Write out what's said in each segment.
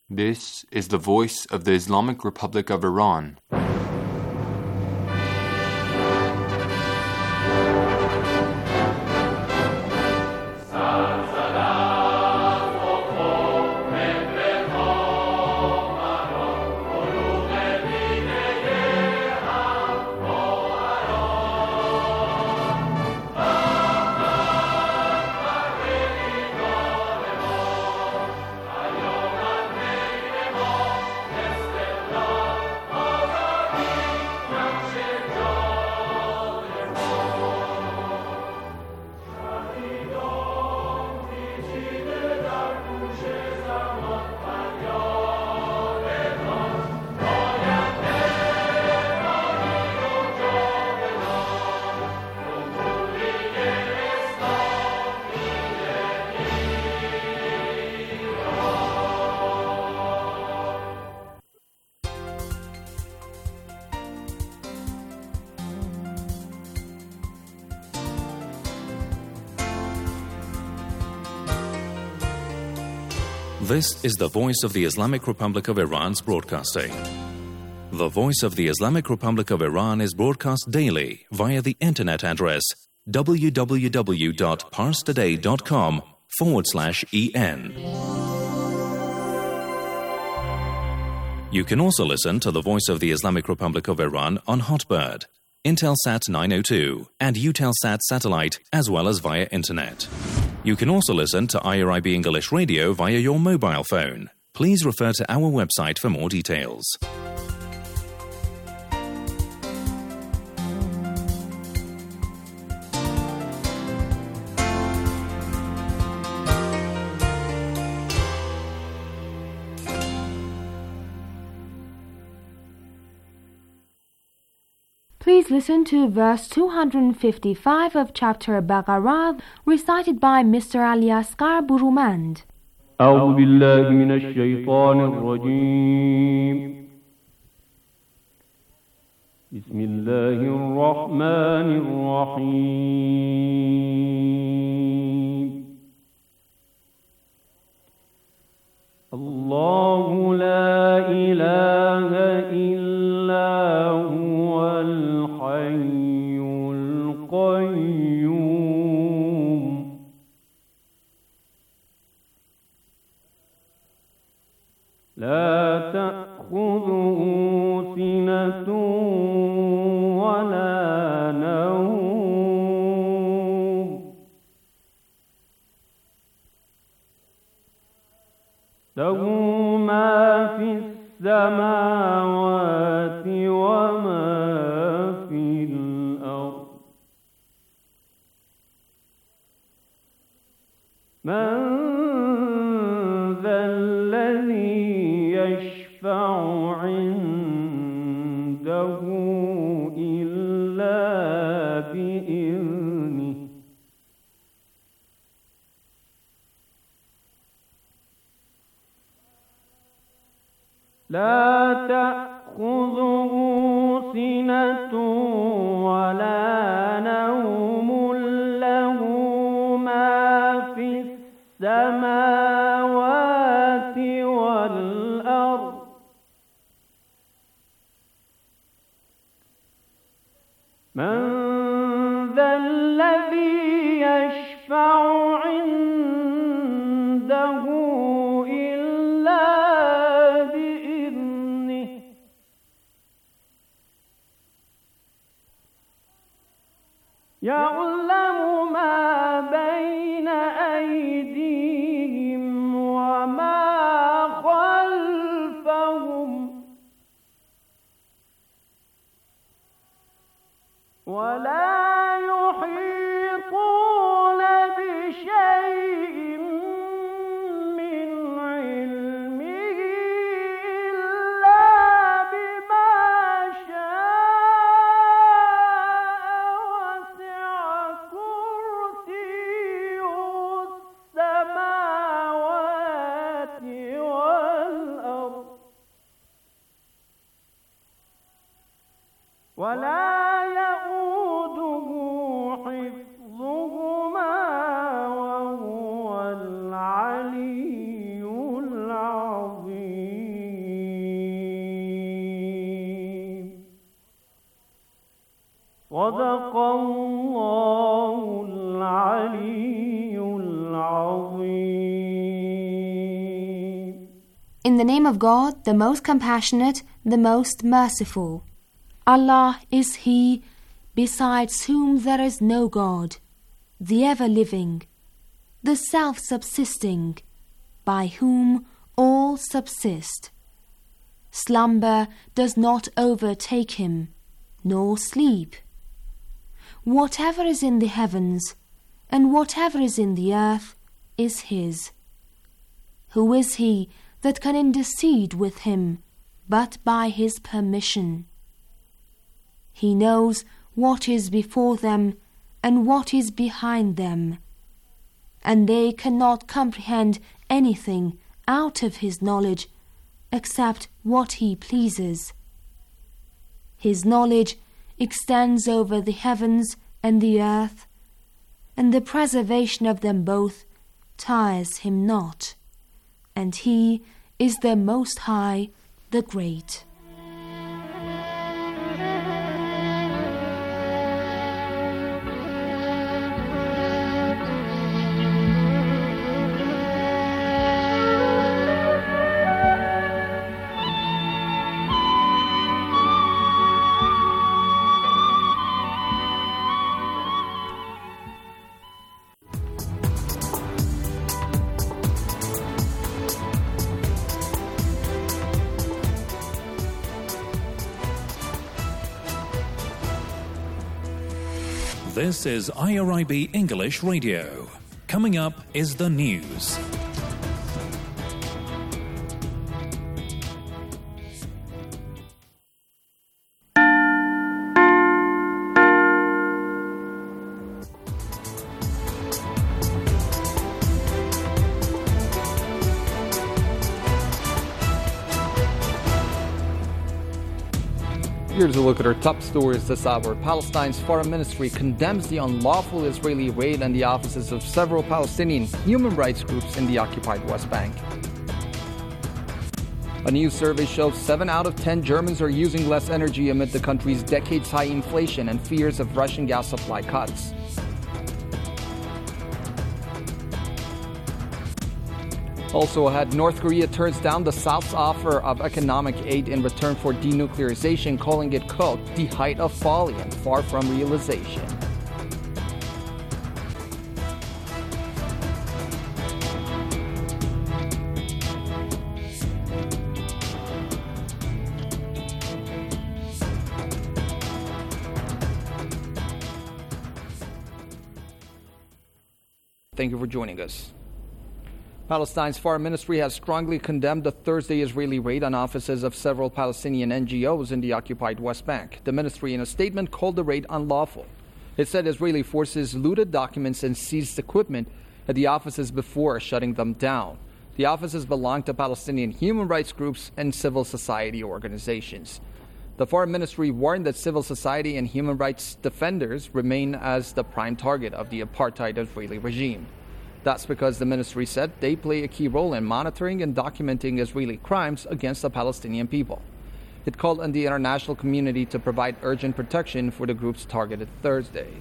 This is the voice of the Islamic Republic of Iran. This is the voice of the Islamic Republic of Iran's broadcasting. The voice of the Islamic Republic of Iran is broadcast daily via the internet address www.parstoday.com/en. You can also listen to the voice of the Islamic Republic of Iran on Hotbird, Intelsat 902, and Eutelsat satellite, as well as via internet. You can also listen to IRIB English Radio via your mobile phone. Please refer to our website for more details. Please listen to verse 255 of chapter Baqarah, recited by Mr. Ali Asghar Burumand. أعوذ بالله من الشيطان الرجيم. بسم الله الرحمن الرحيم. الله لا إله إلا هو الحي القيوم. لا تأخذه سنة ولا نوم. له ما في السماوات وما في الأرض. من ذا الذي يشفع عنده إلا بإذنه. لا تأخذه سنة ولا نوم. له ما في السماوات والأرض. من ذا الذي يشفع عنده إلا بإذنه. يعلم ما بين أيديهم وما خلفهم ولا يحيطون بشيء من علمه إلا بما شاء. وسع كرسيه السماوات والأرض ولا يؤوده حفظهما وهو العلي العظيم. صدق الله العلي العظيم. In the name of God, the most compassionate, the most merciful. Allah is He, besides whom there is no God, the ever-living, the self-subsisting, by whom all subsist. Slumber does not overtake Him, nor sleep. Whatever is in the heavens, and whatever is in the earth, is His. Who is He that can intercede with Him, but by His permission? He knows what is before them, and what is behind them, and they cannot comprehend anything out of His knowledge, except what He pleases. His knowledge extends over the heavens and the earth, and the preservation of them both tires Him not, and He is the Most High, the Great. This is IRIB English Radio. Coming up is the news. Here's a look at our top stories this hour. Palestine's Foreign Ministry condemns the unlawful Israeli raid on the offices of several Palestinian human rights groups in the occupied West Bank. A new survey shows 7 out of 10 Germans are using less energy amid the country's decades-high inflation and fears of Russian gas supply cuts. Also ahead, North Korea turns down the South's offer of economic aid in return for denuclearization, calling it, quote, the height of folly and far from realization. Thank you for joining us. Palestine's Foreign Ministry has strongly condemned the Thursday Israeli raid on offices of several Palestinian NGOs in the occupied West Bank. The ministry, in a statement, called the raid unlawful. It said Israeli forces looted documents and seized equipment at the offices before shutting them down. The offices belong to Palestinian human rights groups and civil society organizations. The Foreign Ministry warned that civil society and human rights defenders remain as the prime target of the apartheid Israeli regime. That's because the ministry said they play a key role in monitoring and documenting Israeli crimes against the Palestinian people. It called on the international community to provide urgent protection for the groups targeted Thursday.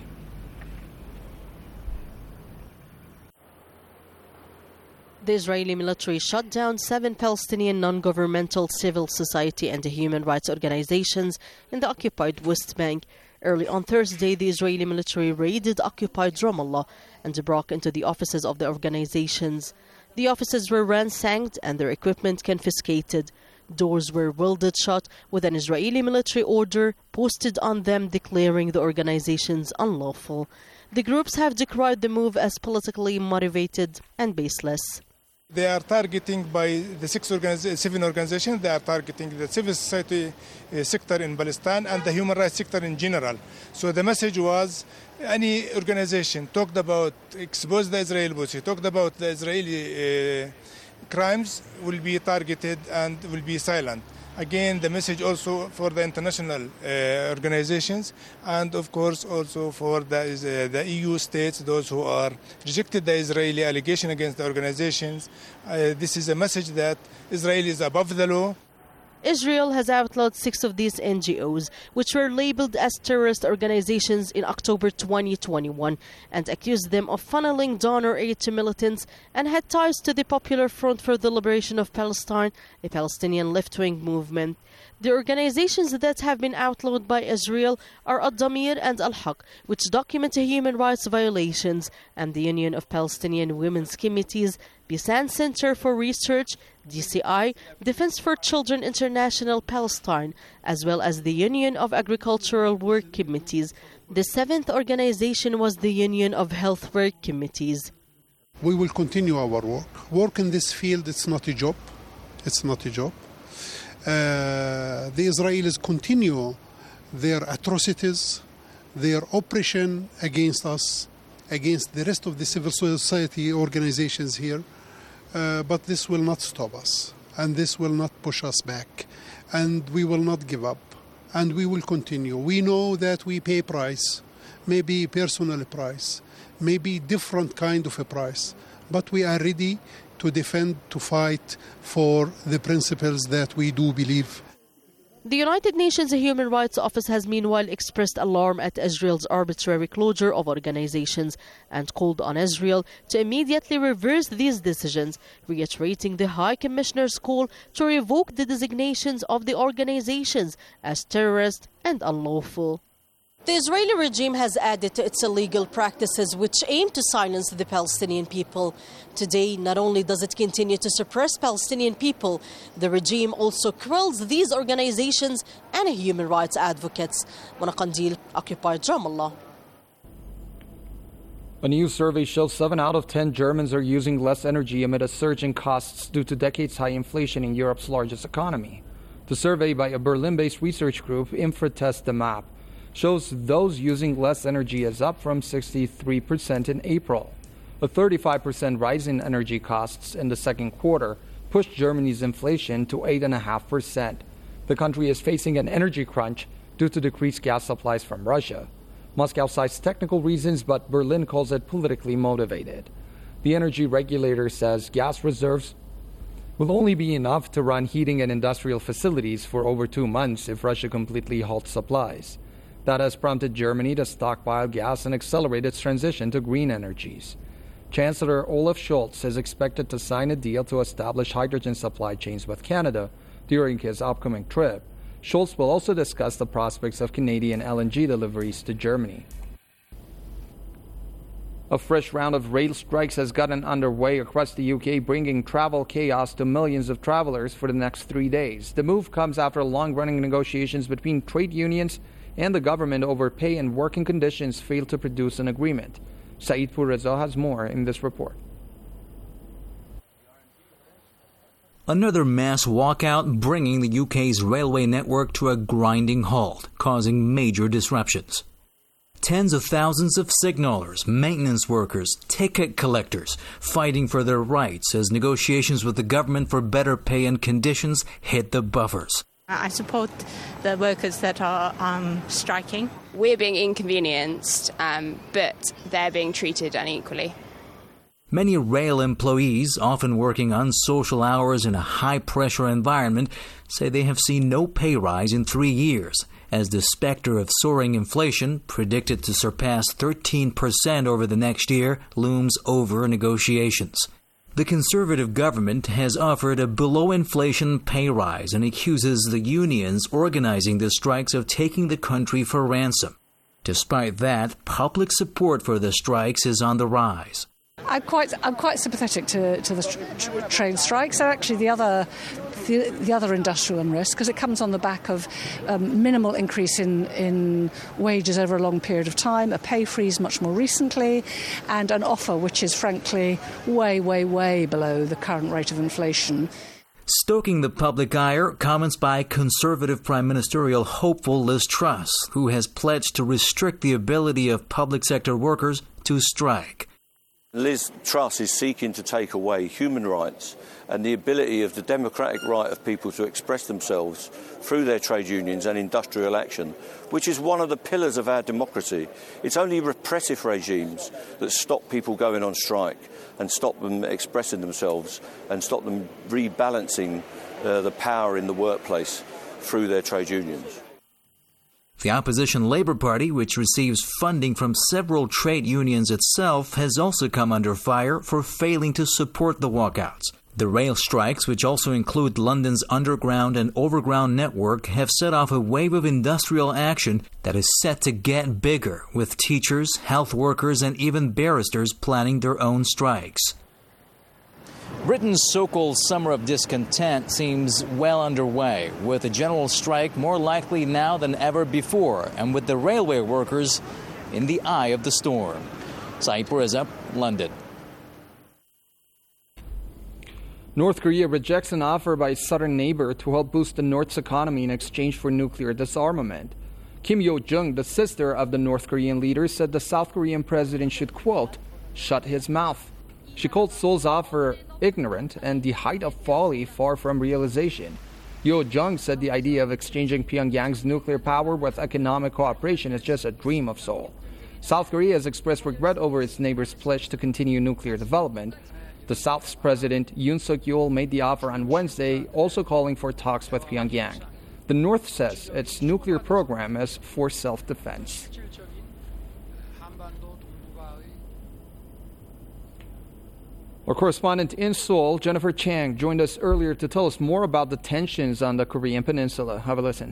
The Israeli military shut down 7 Palestinian non-governmental civil society and human rights organizations in the occupied West Bank. Early on Thursday, the Israeli military raided occupied Ramallah and broke into the offices of the organizations. The offices were ransacked and their equipment confiscated. Doors were welded shut with an Israeli military order posted on them declaring the organizations unlawful. The groups have decried the move as politically motivated and baseless. They are targeting by the 7 organizations. They are targeting the civil society sector in Palestine and the human rights sector in general. So the message was any organization talked about expose the Israeli policy, talked about the Israeli crimes will be targeted and will be silent. Again, the message also for the international organizations and, of course, also for the EU states, those who are rejected the Israeli allegation against the organizations. This is a message that Israel is above the law. Israel has outlawed 6 of these NGOs, which were labeled as terrorist organizations in October 2021, and accused them of funneling donor aid to militants and had ties to the Popular Front for the Liberation of Palestine, a Palestinian left-wing movement. The organizations that have been outlawed by Israel are Ad-Damir and Al-Haq, which document human rights violations, and the Union of Palestinian Women's Committees, Bisan Center for Research, DCI, Defense for Children International Palestine, as well as the Union of Agricultural Work Committees. The 7th organization was the Union of Health Work Committees. We will continue our work. Work in this field, it's not a job. It's not a job. The Israelis continue their atrocities, their oppression against us, against the rest of the civil society organizations here. But this will not stop us, and this will not push us back, and we will not give up, and we will continue. We know that we pay price, maybe personal price, maybe different kind of a price, but we are ready to defend, to fight for the principles that we do believe. The United Nations Human Rights Office has meanwhile expressed alarm at Israel's arbitrary closure of organizations and called on Israel to immediately reverse these decisions, reiterating the High Commissioner's call to revoke the designations of the organizations as terrorist and unlawful. The Israeli regime has added to its illegal practices which aim to silence the Palestinian people. Today, not only does it continue to suppress Palestinian people, the regime also quells these organizations and human rights advocates. Mona Qandil, occupied Ramallah. A new survey shows 7 out of 10 Germans are using less energy amid a surge in costs due to decades-high inflation in Europe's largest economy. The survey by a Berlin-based research group, Infratest the Map, shows those using less energy is up from 63% in April. A 35% rise in energy costs in the second quarter pushed Germany's inflation to 8.5%. The country is facing an energy crunch due to decreased gas supplies from Russia. Moscow cites technical reasons, but Berlin calls it politically motivated. The energy regulator says gas reserves will only be enough to run heating and industrial facilities for over 2 months if Russia completely halts supplies. That has prompted Germany to stockpile gas and accelerate its transition to green energies. Chancellor Olaf Scholz is expected to sign a deal to establish hydrogen supply chains with Canada during his upcoming trip. Scholz will also discuss the prospects of Canadian LNG deliveries to Germany. A fresh round of rail strikes has gotten underway across the UK, bringing travel chaos to millions of travelers for the next 3 days. The move comes after long-running negotiations between trade unions and the government over pay and working conditions failed to produce an agreement. Saeed Pourreza has more in this report. Another mass walkout bringing the UK's railway network to a grinding halt, causing major disruptions. Tens of thousands of signallers, maintenance workers, ticket collectors fighting for their rights as negotiations with the government for better pay and conditions hit the buffers. I support the workers that are striking. We're being inconvenienced, but they're being treated unequally. Many rail employees, often working unsocial hours in a high-pressure environment, say they have seen no pay rise in 3 years, as the specter of soaring inflation, predicted to surpass 13% over the next year, looms over negotiations. The Conservative government has offered a below-inflation pay rise and accuses the unions organizing the strikes of taking the country for ransom. Despite that, public support for the strikes is on the rise. I'm quite sympathetic to the train strikes. Actually, the other industrial unrest, because it comes on the back of minimal increase in wages over a long period of time, a pay freeze much more recently, and an offer which is frankly way, way, way below the current rate of inflation. Stoking the public ire, comments by Conservative Prime Ministerial hopeful Liz Truss, who has pledged to restrict the ability of public sector workers to strike. Liz Truss is seeking to take away human rights and the ability of the democratic right of people to express themselves through their trade unions and industrial action, which is one of the pillars of our democracy. It's only repressive regimes that stop people going on strike and stop them expressing themselves and stop them rebalancing the power in the workplace through their trade unions. The opposition Labour Party, which receives funding from several trade unions itself, has also come under fire for failing to support the walkouts. The rail strikes, which also include London's underground and overground network, have set off a wave of industrial action that is set to get bigger, with teachers, health workers, and even barristers planning their own strikes. Britain's so-called summer of discontent seems well underway, with a general strike more likely now than ever before, and with the railway workers in the eye of the storm. Saeed Pureza, London. North Korea rejects an offer by its southern neighbor to help boost the North's economy in exchange for nuclear disarmament. Kim Yo-jung, the sister of the North Korean leader, said the South Korean president should, quote, shut his mouth. She called Seoul's offer ignorant and the height of folly far from realization. Yo-jung said the idea of exchanging Pyongyang's nuclear power with economic cooperation is just a dream of Seoul. South Korea has expressed regret over its neighbor's pledge to continue nuclear development. The South's President Yoon Suk-yeol made the offer on Wednesday, also calling for talks with Pyongyang. The North says its nuclear program is for self-defense. Our correspondent in Seoul, Jennifer Chang, joined us earlier to tell us more about the tensions on the Korean Peninsula. Have a listen.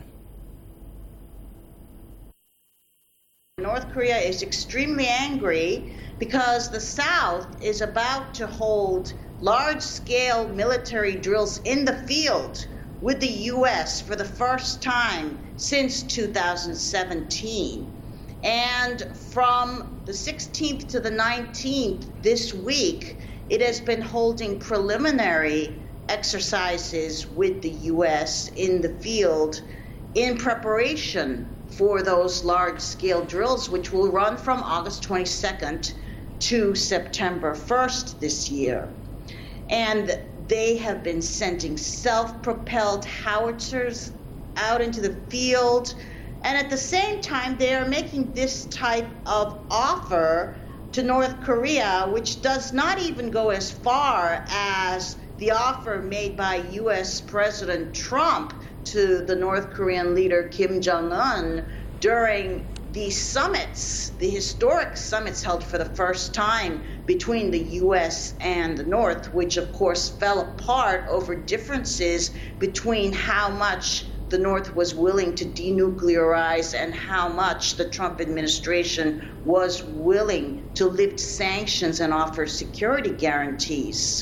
North Korea is extremely angry because the South is about to hold large-scale military drills in the field with the U.S. for the first time since 2017. And from the 16th to the 19th this week, it has been holding preliminary exercises with the U.S. in the field in preparation for those large-scale drills, which will run from August 22nd to September 1st this year. And they have been sending self-propelled howitzers out into the field. And at the same time, they are making this type of offer to North Korea, which does not even go as far as the offer made by U.S. President Trump to the North Korean leader Kim Jong-un during the summits, the historic summits held for the first time between the U.S. and the North, which of course fell apart over differences between how much the North was willing to denuclearize and how much the Trump administration was willing to lift sanctions and offer security guarantees.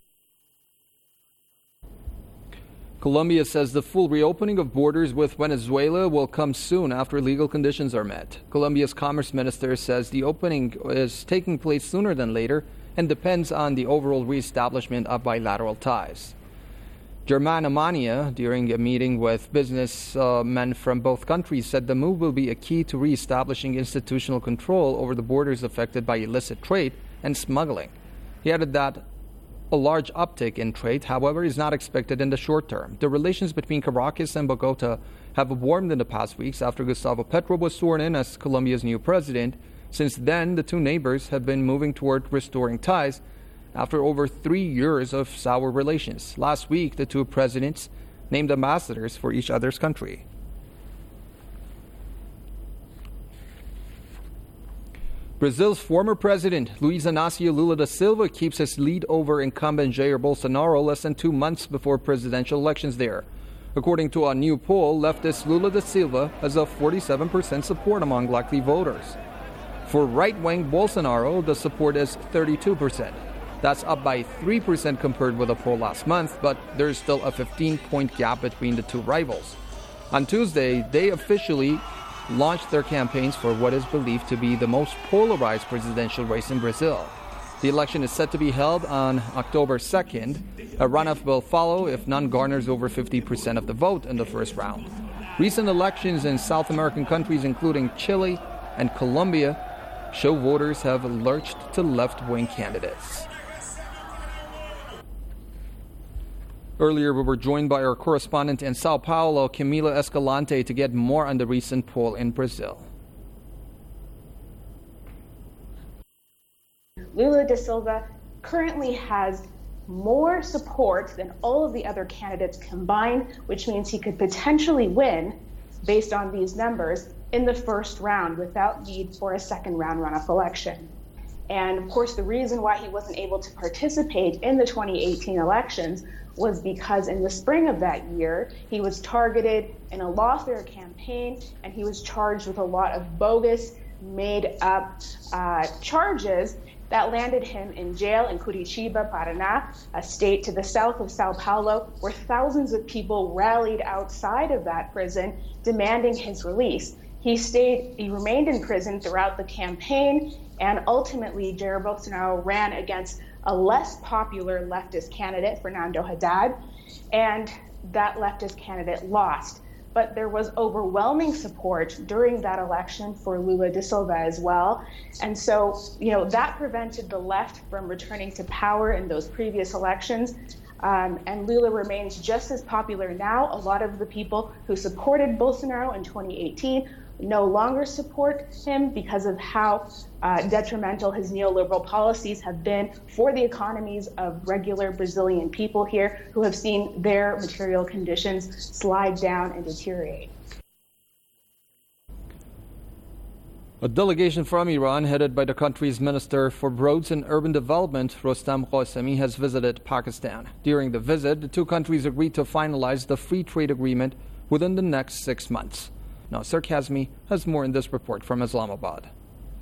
Colombia says the full reopening of borders with Venezuela will come soon after legal conditions are met. Colombia's commerce minister says the opening is taking place sooner than later and depends on the overall reestablishment of bilateral ties. Germana Mania, during a meeting with businessmen from both countries, said the move will be a key to reestablishing institutional control over the borders affected by illicit trade and smuggling. He added that a large uptick in trade, however, is not expected in the short term. The relations between Caracas and Bogota have warmed in the past weeks after Gustavo Petro was sworn in as Colombia's new president. Since then, the two neighbors have been moving toward restoring ties after over 3 years of sour relations. Last week, the two presidents named ambassadors for each other's country. Brazil's former president, Luiz Inácio Lula da Silva, keeps his lead over incumbent Jair Bolsonaro less than 2 months before presidential elections there. According to a new poll, leftist Lula da Silva has a 47% support among likely voters. For right-wing Bolsonaro, the support is 32%. That's up by 3% compared with a poll last month, but there's still a 15-point gap between the two rivals. On Tuesday, they officially launched their campaigns for what is believed to be the most polarized presidential race in Brazil. The election is set to be held on October 2nd. A runoff will follow if none garners over 50% of the vote in the first round. Recent elections in South American countries, including Chile and Colombia, show voters have lurched to left-wing candidates. Earlier, we were joined by our correspondent in Sao Paulo, Camila Escalante, to get more on the recent poll in Brazil. Lula da Silva currently has more support than all of the other candidates combined, which means he could potentially win based on these numbers in the first round without need for a second round runoff election. And of course, the reason why he wasn't able to participate in the 2018 elections was because in the spring of that year, he was targeted in a lawfare campaign and he was charged with a lot of bogus, made-up charges that landed him in jail in Curitiba, Paraná, a state to the south of Sao Paulo, where thousands of people rallied outside of that prison demanding his release. He remained in prison throughout the campaign, and ultimately Jair Bolsonaro ran against a less popular leftist candidate, Fernando Haddad, and that leftist candidate lost. But there was overwhelming support during that election for Lula da Silva as well. And so, that prevented the left from returning to power in those previous elections. And Lula remains just as popular now. A lot of the people who supported Bolsonaro in 2018 no longer support him because of how detrimental his neoliberal policies have been for the economies of regular Brazilian people here who have seen their material conditions slide down and deteriorate. A delegation from Iran, headed by the country's Minister for Roads and Urban Development, Rustam Qasemi, has visited Pakistan. During the visit, the two countries agreed to finalize the free trade agreement within the next 6 months. Nasser Kazmi has more in this report from Islamabad.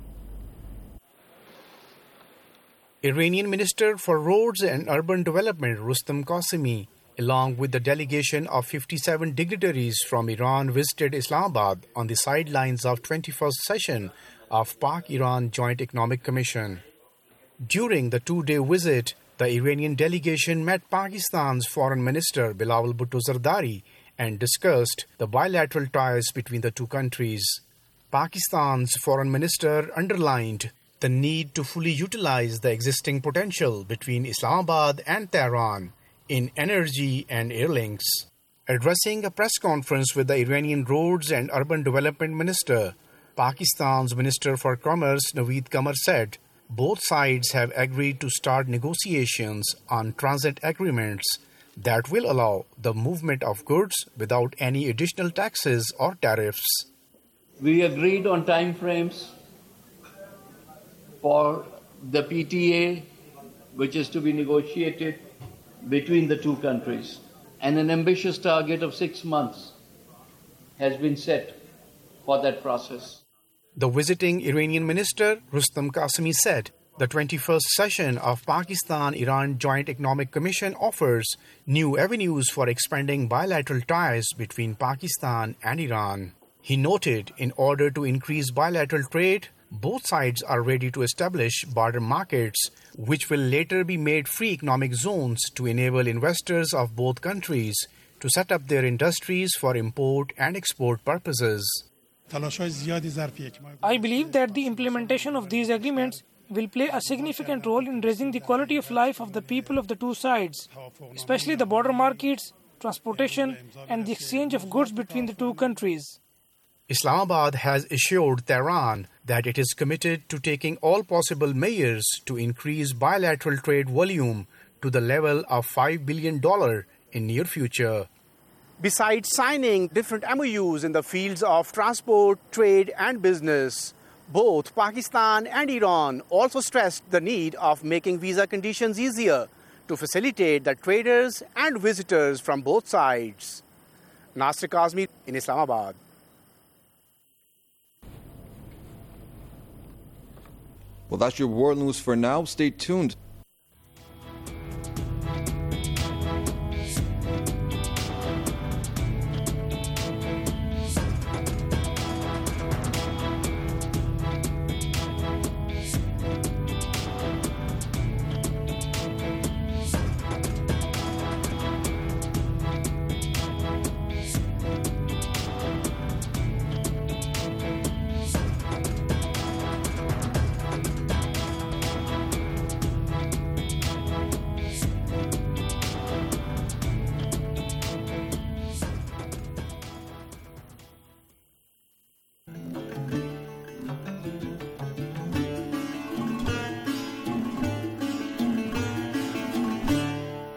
Iranian Minister for Roads and Urban Development Rustam Qasemi, along with the delegation of 57 dignitaries from Iran, visited Islamabad on the sidelines of 21st session of Pak-Iran Joint Economic Commission. During the two-day visit, the Iranian delegation met Pakistan's Foreign Minister Bilawal Bhutto Zardari and discussed the bilateral ties between the two countries. Pakistan's Foreign Minister underlined the need to fully utilize the existing potential between Islamabad and Tehran in energy and air links. Addressing a press conference with the Iranian Roads and Urban Development Minister, Pakistan's Minister for Commerce Naveed Qamar said both sides have agreed to start negotiations on transit agreements that will allow the movement of goods without any additional taxes or tariffs. We agreed on timeframes for the PTA, which is to be negotiated between the two countries. And an ambitious target of 6 months has been set for that process. The visiting Iranian minister, Rustam Qasemi, said the 21st session of Pakistan-Iran Joint Economic Commission offers new avenues for expanding bilateral ties between Pakistan and Iran. He noted in order to increase bilateral trade, both sides are ready to establish border markets, which will later be made free economic zones to enable investors of both countries to set up their industries for import and export purposes. I believe that the implementation of these agreements will play a significant role in raising the quality of life of the people of the two sides, especially the border markets, transportation, and the exchange of goods between the two countries. Islamabad has assured Tehran that it is committed to taking all possible measures to increase bilateral trade volume to the level of $5 billion in near future. Besides signing different MOUs in the fields of transport, trade and business, both Pakistan and Iran also stressed the need of making visa conditions easier to facilitate the traders and visitors from both sides. Nasser Kazmi in Islamabad. Well, that's your world news for now. Stay tuned.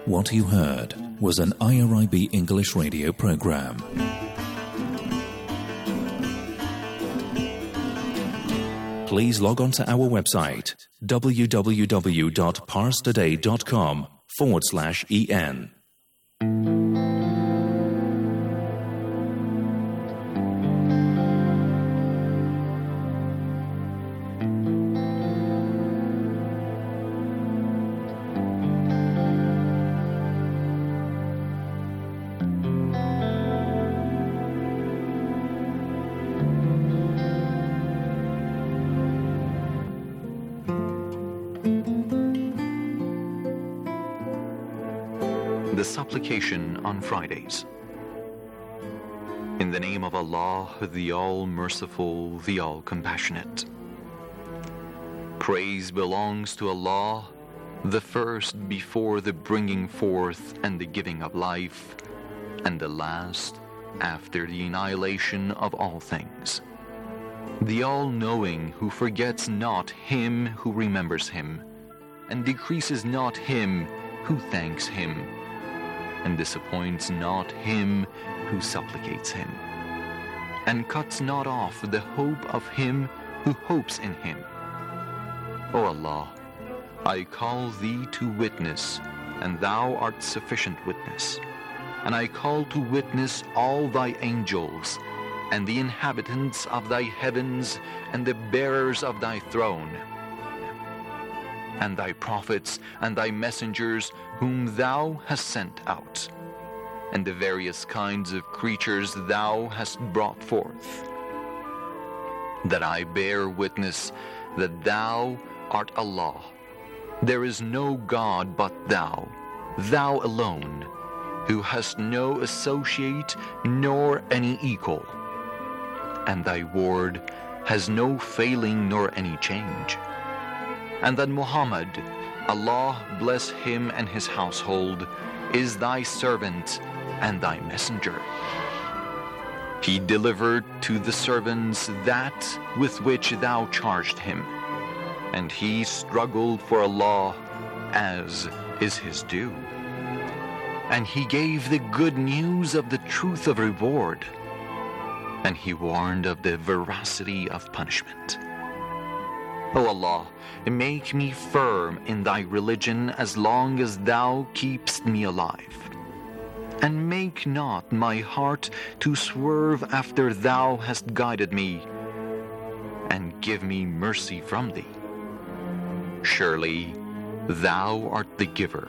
What you heard was an IRIB English radio program. Please log on to our website www.parstoday.com/en. The supplication on Fridays. In the name of Allah, the All-Merciful, the All-Compassionate. Praise belongs to Allah, the first before the bringing forth and the giving of life, and the last after the annihilation of all things. The All-Knowing, who forgets not him who remembers him, and decreases not him who thanks him, and disappoints not him who supplicates him, and cuts not off the hope of him who hopes in him. O Allah, I call thee to witness, and thou art sufficient witness, and I call to witness all thy angels, and the inhabitants of thy heavens, and the bearers of thy throne, and thy prophets and thy messengers whom thou hast sent out, and the various kinds of creatures thou hast brought forth, that I bear witness that thou art Allah. There is no God but thou, thou alone, who hast no associate nor any equal, and thy word has no failing nor any change. And that Muhammad, Allah bless him and his household, is thy servant and thy messenger. He delivered to the servants that with which thou charged him, and he struggled for Allah as is his due. And he gave the good news of the truth of reward, and he warned of the veracity of punishment. O Allah, make me firm in thy religion as long as thou keepst me alive, and make not my heart to swerve after thou hast guided me, and give me mercy from thee. Surely thou art the giver.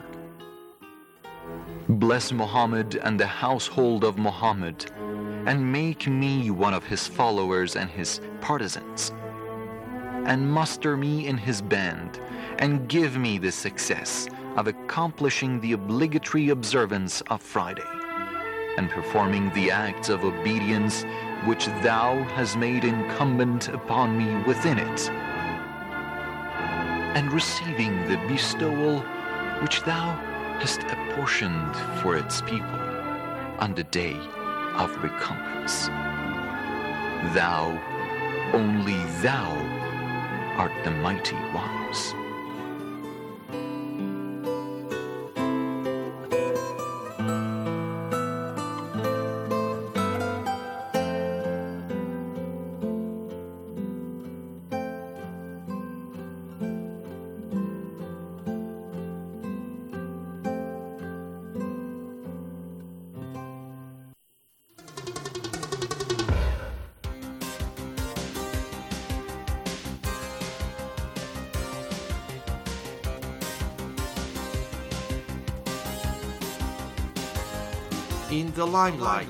Bless Muhammad and the household of Muhammad, and make me one of his followers and his partisans, and muster me in his band, and give me the success of accomplishing the obligatory observance of Friday, and performing the acts of obedience which thou hast made incumbent upon me within it, and receiving the bestowal which thou hast apportioned for its people on the day of recompense. Thou, only thou, art the mighty ones. In the limelight.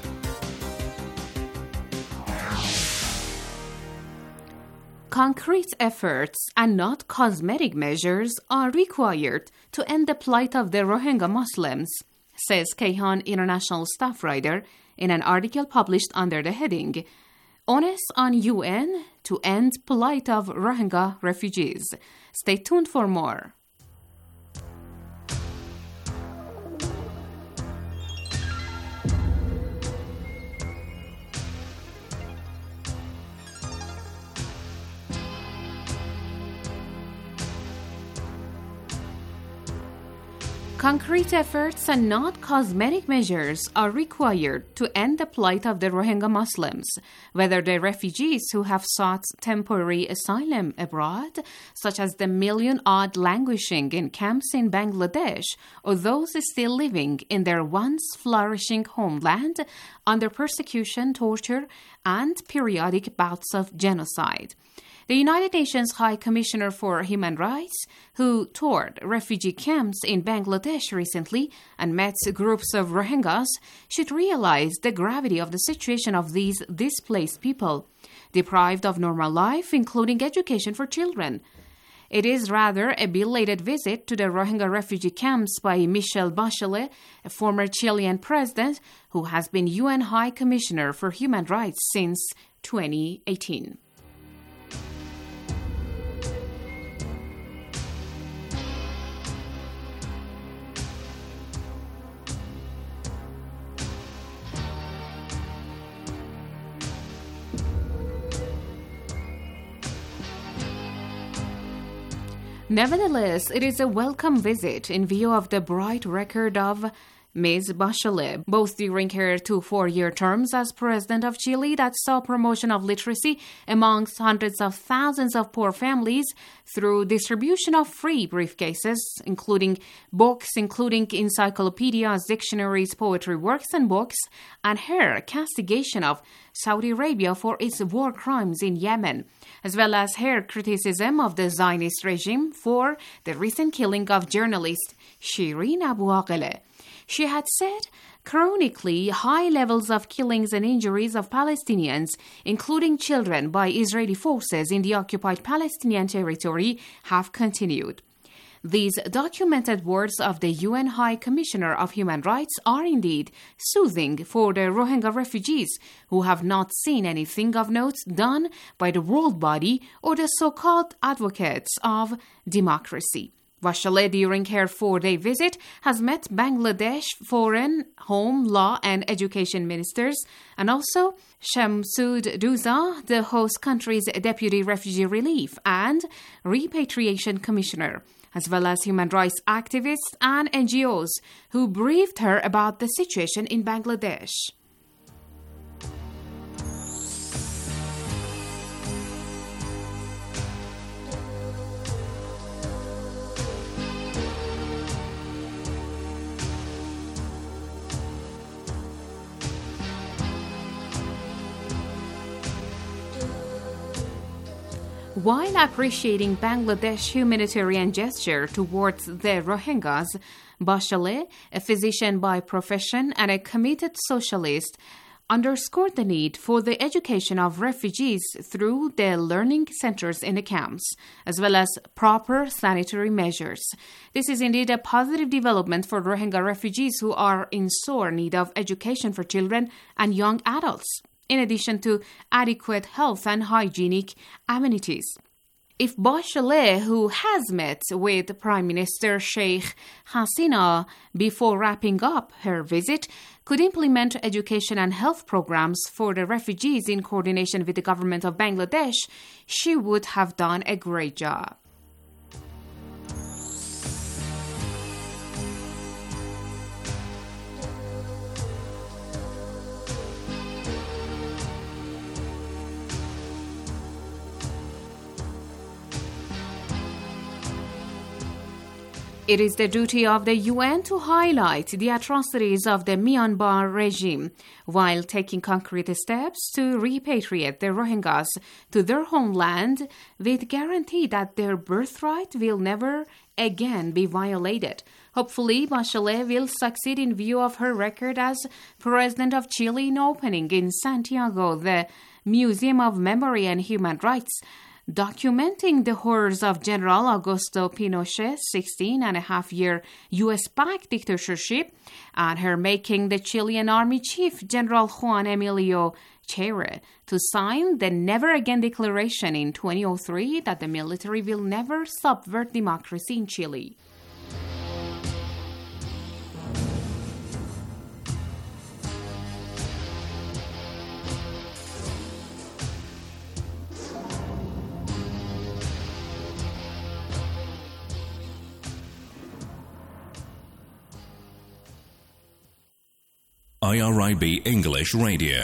Concrete efforts and not cosmetic measures are required to end the plight of the Rohingya Muslims, says Kayhan International staff writer in an article published under the heading Onus on UN to End Plight of Rohingya Refugees. Stay tuned for more. Concrete efforts and not cosmetic measures are required to end the plight of the Rohingya Muslims, whether they're refugees who have sought temporary asylum abroad, such as the million-odd languishing in camps in Bangladesh, or those still living in their once flourishing homeland under persecution, torture, and periodic bouts of genocide. The United Nations High Commissioner for Human Rights, who toured refugee camps in Bangladesh recently and met groups of Rohingyas, should realize the gravity of the situation of these displaced people, deprived of normal life, including education for children. It is rather a belated visit to the Rohingya refugee camps by Michelle Bachelet, a former Chilean president who has been UN High Commissioner for Human Rights since 2018. Nevertheless, it is a welcome visit in view of the bright record of Ms. Bachelet, both during her 2 4-year terms as President of Chile that saw promotion of literacy amongst hundreds of thousands of poor families through distribution of free briefcases, including books, including encyclopedias, dictionaries, poetry works, and books, and her castigation of Saudi Arabia for its war crimes in Yemen, as well as her criticism of the Zionist regime for the recent killing of journalist Shireen Abu Akleh. She had said chronically high levels of killings and injuries of Palestinians, including children, by Israeli forces in the occupied Palestinian territory have continued. These documented words of the UN High Commissioner of Human Rights are indeed soothing for the Rohingya refugees who have not seen anything of note done by the world body or the so-called advocates of democracy. Bachelet, during her 4-day visit, has met Bangladesh foreign, home, law, and education ministers, and also Shamsud Douza, the host country's deputy refugee relief and repatriation commissioner, as well as human rights activists and NGOs who briefed her about the situation in Bangladesh. While appreciating Bangladesh's humanitarian gesture towards the Rohingyas, Bachelet, a physician by profession and a committed socialist, underscored the need for the education of refugees through the learning centers in the camps, as well as proper sanitary measures. This is indeed a positive development for Rohingya refugees who are in sore need of education for children and young adults, in addition to adequate health and hygienic amenities. If Bachelet, who has met with Prime Minister Sheikh Hasina before wrapping up her visit, could implement education and health programs for the refugees in coordination with the government of Bangladesh, she would have done a great job. It is the duty of the UN to highlight the atrocities of the Myanmar regime while taking concrete steps to repatriate the Rohingyas to their homeland with guarantee that their birthright will never again be violated. Hopefully, Bachelet will succeed in view of her record as President of Chile in opening in Santiago the Museum of Memory and Human Rights, documenting the horrors of General Augusto Pinochet's 16.5-year U.S.-backed dictatorship, and her making the Chilean Army Chief General Juan Emilio Cheire to sign the Never Again Declaration in 2003 that the military will never subvert democracy in Chile. IRIB English Radio.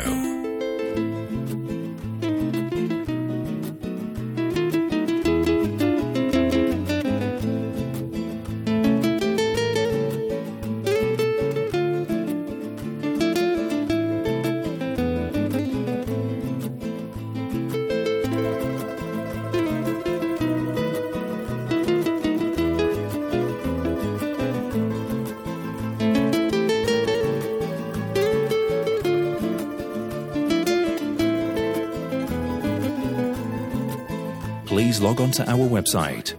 Please log on to our website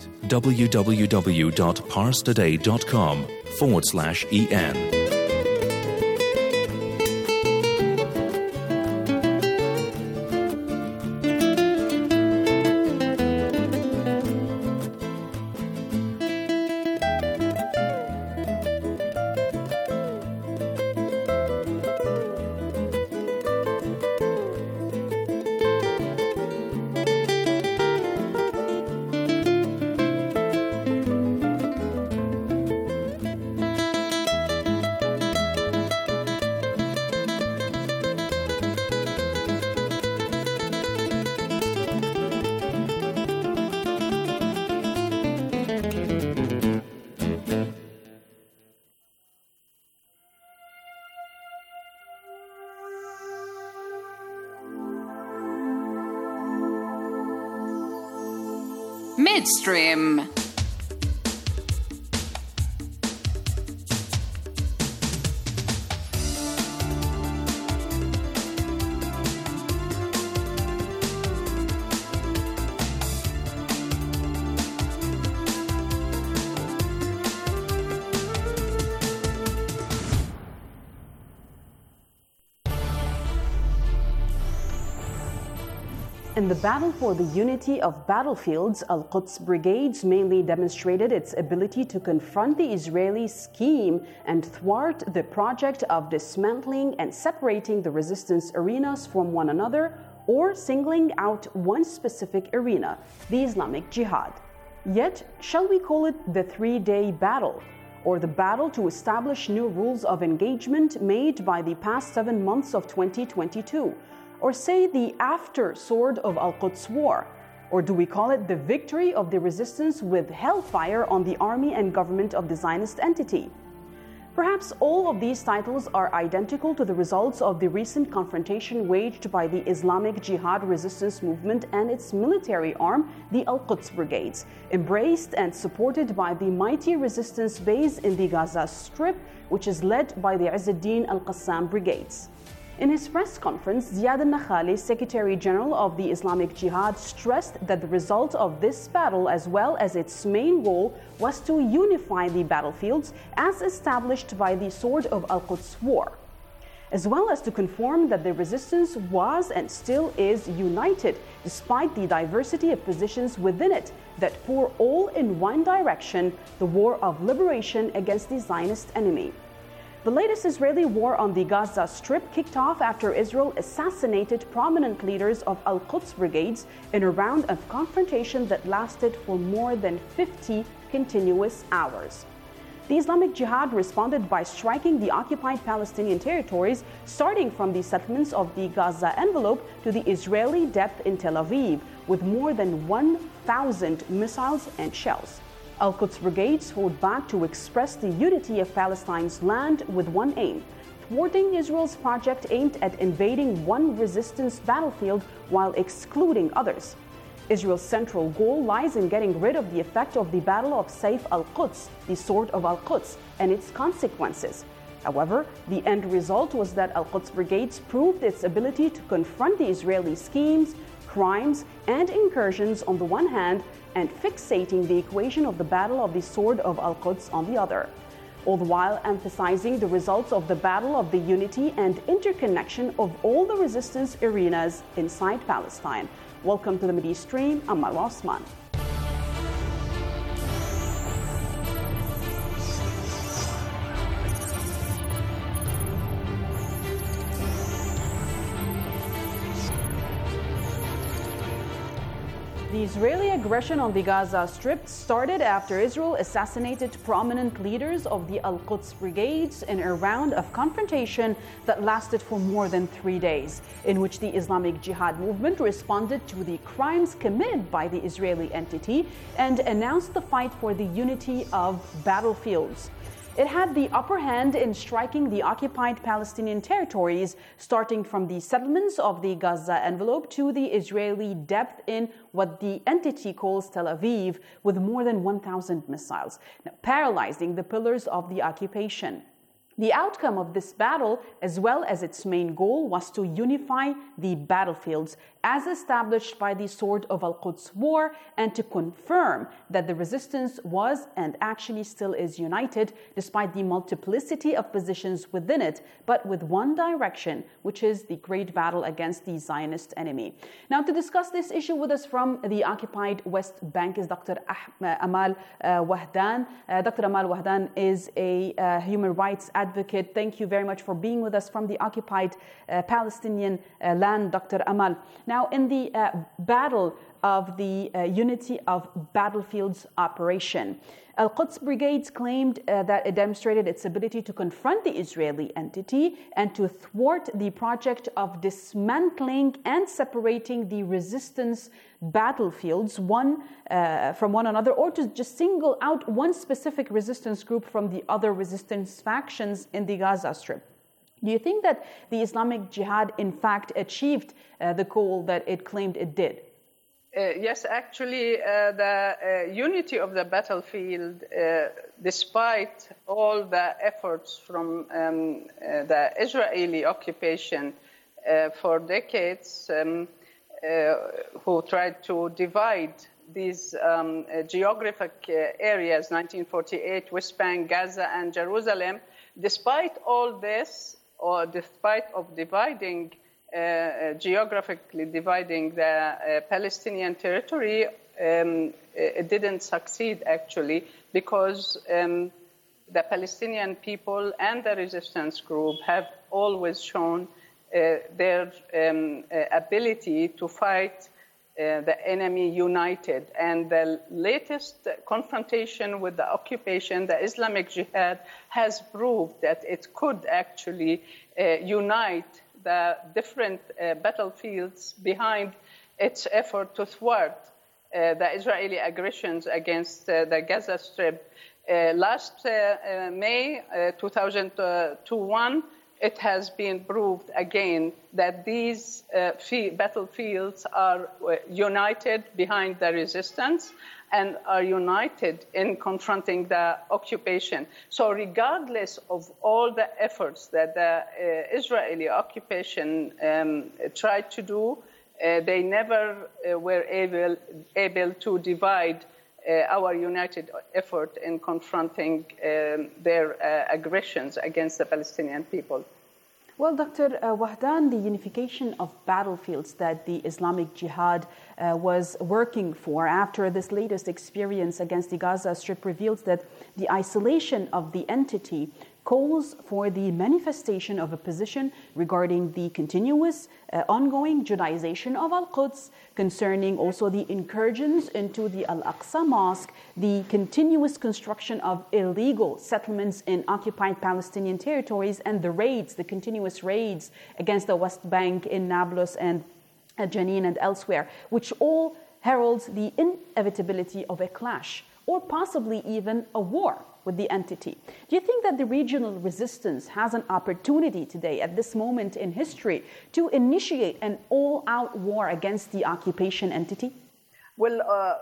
www.parstoday.com/en. Midstream. In the battle for the unity of battlefields, Al-Quds Brigades mainly demonstrated its ability to confront the Israeli scheme and thwart the project of dismantling and separating the resistance arenas from one another, or singling out one specific arena, the Islamic Jihad. Yet, shall we call it the three-day battle, or the battle to establish new rules of engagement made by the past 7 months of 2022? Or say the after sword of Al-Quds War? Or do we call it the victory of the resistance with hellfire on the army and government of the Zionist entity? Perhaps all of these titles are identical to the results of the recent confrontation waged by the Islamic Jihad resistance movement and its military arm, the Al-Quds Brigades, embraced and supported by the mighty resistance base in the Gaza Strip, which is led by the Izz-ad-Din al-Qassam Brigades. In his press conference, Ziad al-Nakhali, Secretary General of the Islamic Jihad, stressed that the result of this battle, as well as its main role, was to unify the battlefields as established by the Sword of Al-Quds War, as well as to confirm that the resistance was and still is united, despite the diversity of positions within it that pour all in one direction, the war of liberation against the Zionist enemy. The latest Israeli war on the Gaza Strip kicked off after Israel assassinated prominent leaders of Al-Quds Brigades in a round of confrontation that lasted for more than 50 continuous hours. The Islamic Jihad responded by striking the occupied Palestinian territories, starting from the settlements of the Gaza envelope to the Israeli depth in Tel Aviv, with more than 1,000 missiles and shells. Al-Quds Brigades fought back to express the unity of Palestine's land with one aim: thwarting Israel's project aimed at invading one resistance battlefield while excluding others. Israel's central goal lies in getting rid of the effect of the Battle of Saif al-Quds, the Sword of Al-Quds, and its consequences. However, the end result was that Al-Quds Brigades proved its ability to confront the Israeli schemes, crimes, and incursions on the one hand, and fixating the equation of the Battle of the Sword of Al-Quds on the other, all the while emphasizing the results of the battle of the unity and interconnection of all the resistance arenas inside Palestine. Welcome to the Midstream. I'm Marwa Osman. The Israeli aggression on the Gaza Strip started after Israel assassinated prominent leaders of the Al-Quds brigades in a round of confrontation that lasted for more than 3 days, in which the Islamic Jihad movement responded to the crimes committed by the Israeli entity and announced the fight for the unity of battlefields. It had the upper hand in striking the occupied Palestinian territories, starting from the settlements of the Gaza envelope to the Israeli depth in what the entity calls Tel Aviv, with more than 1,000 missiles, paralyzing the pillars of the occupation. The outcome of this battle, as well as its main goal, was to unify the battlefields as established by the Sword of Al-Quds War, and to confirm that the resistance was and actually still is united, despite the multiplicity of positions within it, but with one direction, which is the great battle against the Zionist enemy. Now, to discuss this issue with us from the occupied West Bank is Dr. Amal Wahdan. Dr. Amal Wahdan is a human rights advocate. Thank you very much for being with us from the occupied Palestinian land, Dr. Amal. Now, in the battle of the Unity of Battlefields operation, Al-Quds Brigades claimed that it demonstrated its ability to confront the Israeli entity and to thwart the project of dismantling and separating the resistance battlefields from one another, or to just single out one specific resistance group from the other resistance factions in the Gaza Strip. Do you think that the Islamic Jihad, in fact, achieved the goal that it claimed it did? Yes, actually, the unity of the battlefield, despite all the efforts from the Israeli occupation for decades, who tried to divide these geographic areas, 1948, West Bank, Gaza, and Jerusalem, despite all this, or despite of dividing, geographically dividing the Palestinian territory, it didn't succeed actually, because the Palestinian people and the resistance group have always shown their ability to fight the enemy united. And the latest confrontation with the occupation, the Islamic Jihad, has proved that it could actually unite the different battlefields behind its effort to thwart the Israeli aggressions against the Gaza Strip. Last May 2021, it has been proved again that these battlefields are united behind the resistance and are united in confronting the occupation. So regardless of all the efforts that the Israeli occupation tried to do, they never were able to divide our united effort in confronting their aggressions against the Palestinian people. Well, Dr. Wahdan, the unification of battlefields that the Islamic Jihad was working for after this latest experience against the Gaza Strip reveals that the isolation of the entity calls for the manifestation of a position regarding the continuous ongoing Judaization of Al-Quds, concerning also the incursions into the Al-Aqsa Mosque, the continuous construction of illegal settlements in occupied Palestinian territories, and the continuous raids against the West Bank in Nablus and Jenin and elsewhere, which all heralds the inevitability of a clash or possibly even a war with the entity. Do you think that the regional resistance has an opportunity today, at this moment in history, to initiate an all-out war against the occupation entity? Well,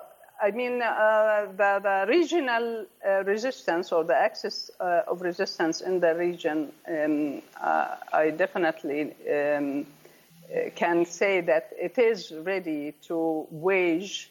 the regional resistance, or the axis of resistance in the region, I definitely can say that it is ready to wage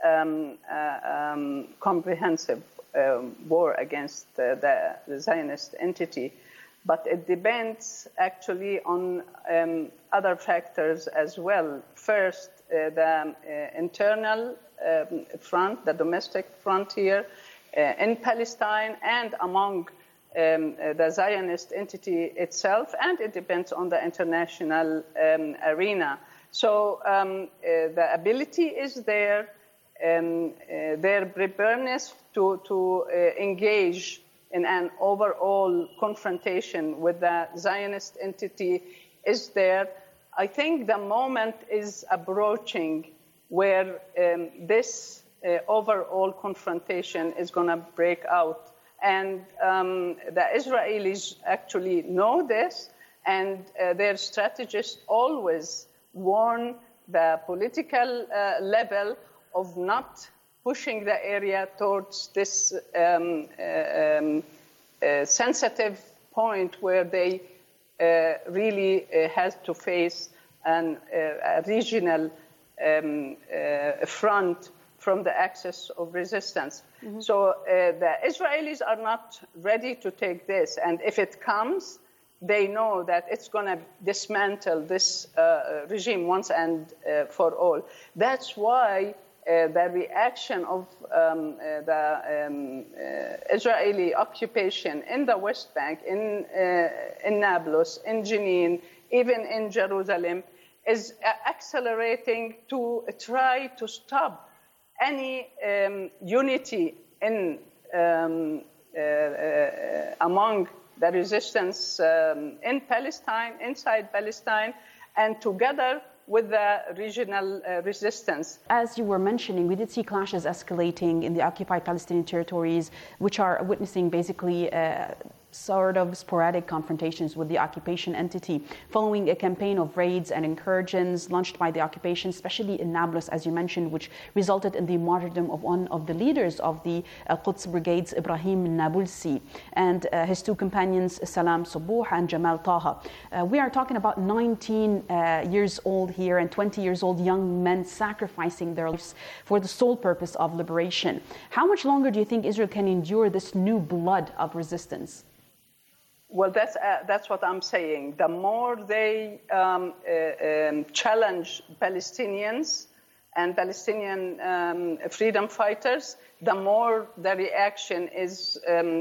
comprehensive war against the Zionist entity. But it depends actually on other factors as well. First, the internal front, the domestic frontier in Palestine and among the Zionist entity itself, and it depends on the international arena. So the ability is there their preparedness to engage in an overall confrontation with the Zionist entity is there. I think the moment is approaching where this overall confrontation is going to break out. And the Israelis actually know this, and their strategists always warn the political level of not pushing the area towards this sensitive point where they really have to face a regional front from the axis of resistance. Mm-hmm. So the Israelis are not ready to take this. And if it comes, they know that it's going to dismantle this regime once and for all. That's why the reaction of the Israeli occupation in the West Bank, in Nablus, in Jenin, even in Jerusalem, is accelerating to try to stop any unity in among the resistance in Palestine, inside Palestine, and together with the regional resistance. As you were mentioning, we did see clashes escalating in the occupied Palestinian territories, which are witnessing basically sort of sporadic confrontations with the occupation entity, following a campaign of raids and incursions launched by the occupation, especially in Nablus, as you mentioned, which resulted in the martyrdom of one of the leaders of the Quds Brigades, Ibrahim Nabulsi, and his two companions, Salam Subuh and Jamal Taha. We are talking about 19 years old here and 20 years old young men sacrificing their lives for the sole purpose of liberation. How much longer do you think Israel can endure this new blood of resistance? Well, that's what I'm saying. The more they challenge Palestinians and Palestinian freedom fighters, the more the reaction is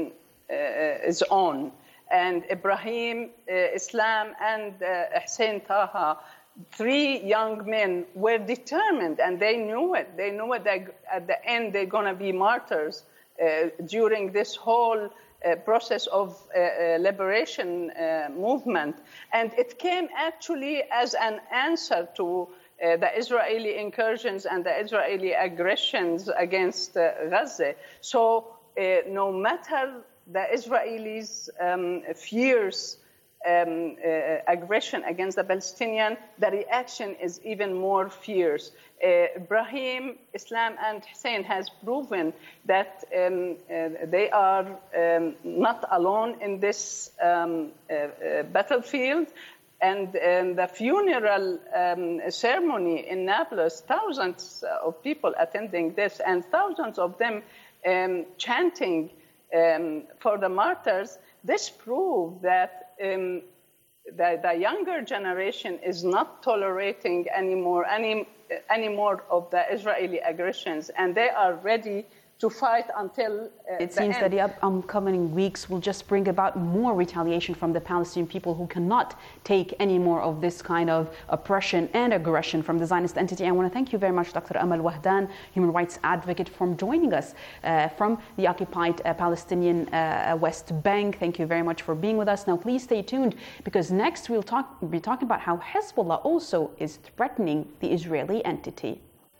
on. And Ibrahim, Islam, and Hussein Taha, three young men, were determined, and they knew it. They knew it that at the end they're going to be martyrs during this whole process of liberation movement. And it came actually as an answer to the Israeli incursions and the Israeli aggressions against Gaza. So no matter the Israelis' fierce aggression against the Palestinian, the reaction is even more fierce. Ibrahim, Islam, and Hussein has proven that they are not alone in this battlefield. And the funeral ceremony in Nablus, thousands of people attending this, and thousands of them chanting for the martyrs. This proved that the younger generation is not tolerating any more of the Israeli aggressions, and they are ready to fight until it seems that the upcoming weeks will just bring about more retaliation from the Palestinian people who cannot take any more of this kind of oppression and aggression from the Zionist entity. I want to thank you very much, Dr. Amal Wahdan, human rights advocate, for joining us from the occupied Palestinian West Bank. Thank you very much for being with us. Now, please stay tuned, because next we'll be talking about how Hezbollah also is threatening the Israeli entity.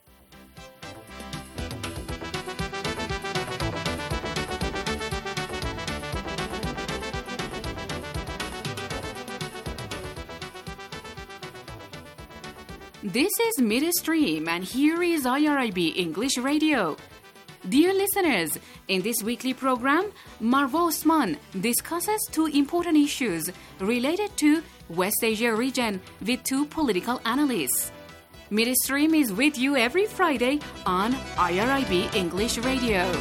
This is Midstream, and here is IRIB English Radio. Dear listeners, in this weekly program, Marwa Osman discusses two important issues related to West Asia region with two political analysts. Midstream is with you every Friday on IRIB English Radio.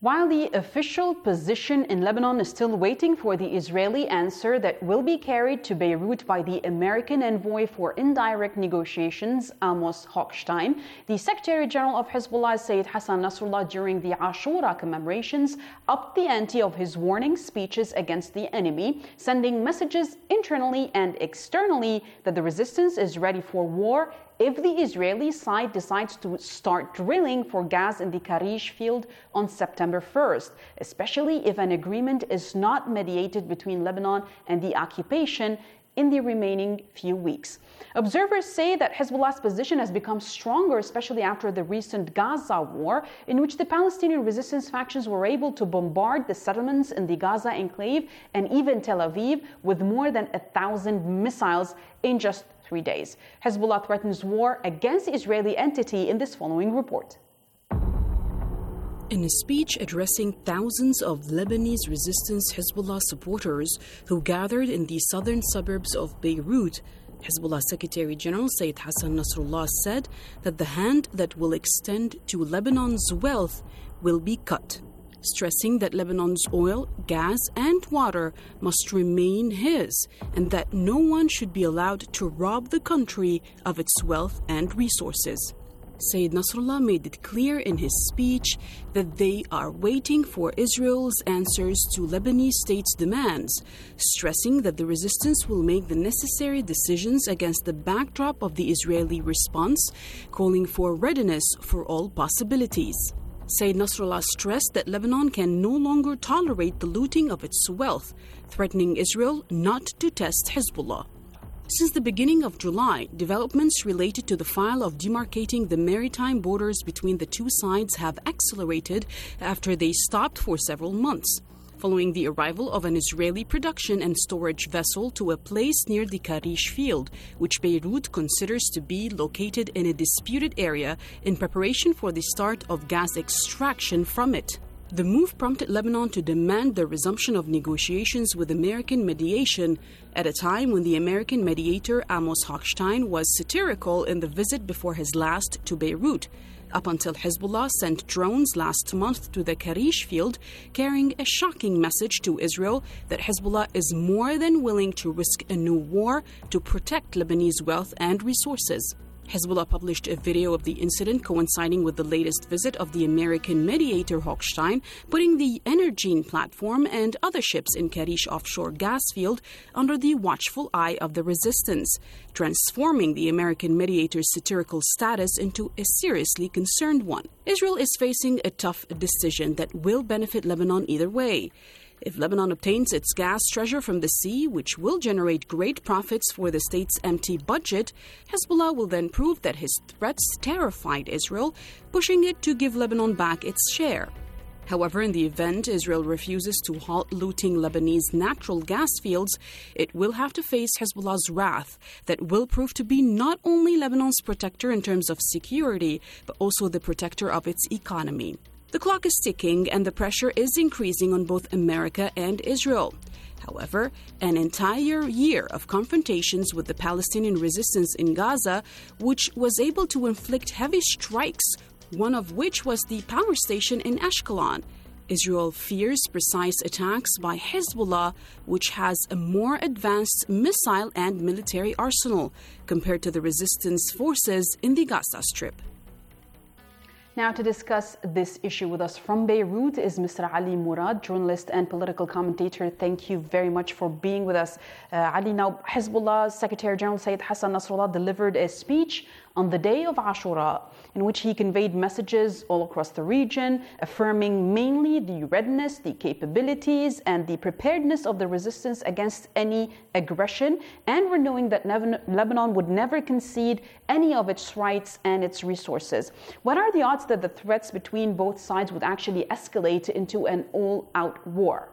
While the official position in Lebanon is still waiting for the Israeli answer that will be carried to Beirut by the American envoy for indirect negotiations, Amos Hochstein, the Secretary General of Hezbollah, Sayyid Hassan Nasrallah, during the Ashura commemorations, upped the ante of his warning speeches against the enemy, sending messages internally and externally that the resistance is ready for war if the Israeli side decides to start drilling for gas in the Karish field on September 1st, especially if an agreement is not mediated between Lebanon and the occupation in the remaining few weeks. Observers say that Hezbollah's position has become stronger, especially after the recent Gaza war, in which the Palestinian resistance factions were able to bombard the settlements in the Gaza enclave and even Tel Aviv with more than 1,000 missiles in just 3 days. Hezbollah threatens war against the Israeli entity in this following report. In a speech addressing thousands of Lebanese resistance Hezbollah supporters who gathered in the southern suburbs of Beirut, Hezbollah Secretary General Sayyid Hassan Nasrallah said that the hand that will extend to Lebanon's wealth will be cut, stressing that Lebanon's oil, gas, and water must remain his, and that no one should be allowed to rob the country of its wealth and resources. Sayyid Nasrallah made it clear in his speech that they are waiting for Israel's answers to Lebanese state's demands, stressing that the resistance will make the necessary decisions against the backdrop of the Israeli response, calling for readiness for all possibilities. Sayyid Nasrallah stressed that Lebanon can no longer tolerate the looting of its wealth, threatening Israel not to test Hezbollah. Since the beginning of July, developments related to the file of demarcating the maritime borders between the two sides have accelerated after they stopped for several months, following the arrival of an Israeli production and storage vessel to a place near the Karish field, which Beirut considers to be located in a disputed area in preparation for the start of gas extraction from it. The move prompted Lebanon to demand the resumption of negotiations with American mediation at a time when the American mediator Amos Hochstein was satirical in the visit before his last to Beirut, up until Hezbollah sent drones last month to the Karish field carrying a shocking message to Israel that Hezbollah is more than willing to risk a new war to protect Lebanese wealth and resources. Hezbollah published a video of the incident coinciding with the latest visit of the American mediator Hochstein, putting the Energene platform and other ships in Karish offshore gas field under the watchful eye of the resistance, transforming the American mediator's satirical status into a seriously concerned one. Israel is facing a tough decision that will benefit Lebanon either way. If Lebanon obtains its gas treasure from the sea, which will generate great profits for the state's empty budget, Hezbollah will then prove that his threats terrified Israel, pushing it to give Lebanon back its share. However, in the event Israel refuses to halt looting Lebanese natural gas fields, it will have to face Hezbollah's wrath that will prove to be not only Lebanon's protector in terms of security, but also the protector of its economy. The clock is ticking and the pressure is increasing on both America and Israel. However, an entire year of confrontations with the Palestinian resistance in Gaza, which was able to inflict heavy strikes, one of which was the power station in Ashkelon. Israel fears precise attacks by Hezbollah, which has a more advanced missile and military arsenal compared to the resistance forces in the Gaza Strip. Now, to discuss this issue with us from Beirut is Mr. Ali Murad, journalist and political commentator. Thank you very much for being with us. Ali, now Hezbollah Secretary General Sayyid Hassan Nasrallah delivered a speech on the day of Ashura, in which he conveyed messages all across the region, affirming mainly the readiness, the capabilities, and the preparedness of the resistance against any aggression, and renewing that Lebanon would never concede any of its rights and its resources. What are the odds that the threats between both sides would actually escalate into an all-out war?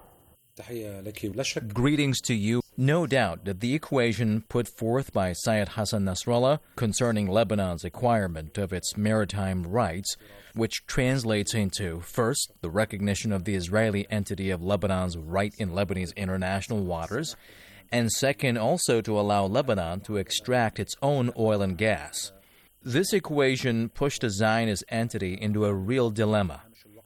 Greetings to you. No doubt that the equation put forth by Sayyid Hassan Nasrallah concerning Lebanon's acquirement of its maritime rights, which translates into, first, the recognition of the Israeli entity of Lebanon's right in Lebanese international waters, and second, also to allow Lebanon to extract its own oil and gas. This equation pushed the Zionist entity into a real dilemma.